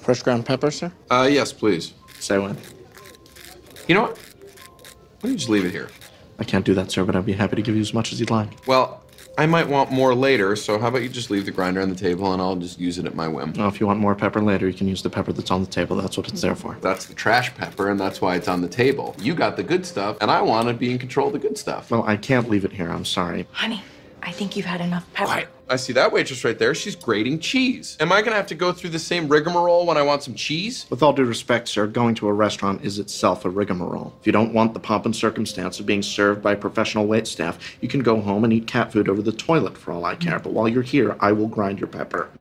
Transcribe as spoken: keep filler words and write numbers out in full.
Fresh ground pepper, sir? Uh, yes, please. Say when. You know what? Why don't you just leave it here? I can't do that, sir, but I'd be happy to give you as much as you'd like. Well, I might want more later, so how about you just leave the grinder on the table and I'll just use it at my whim. Well, if you want more pepper later, you can use the pepper that's on the table. That's what it's there for. That's the trash pepper, and that's why it's on the table. You got the good stuff, and I want to be in control of the good stuff. Well, I can't leave it here. I'm sorry. Honey, I think you've had enough pepper. Quiet. I see that waitress right there. She's grating cheese. Am I going to have to go through the same rigmarole when I want some cheese? With all due respect, sir, going to a restaurant is itself a rigmarole. If you don't want the pomp and circumstance of being served by professional waitstaff, you can go home and eat cat food over the toilet for all I care. But while you're here, I will grind your pepper.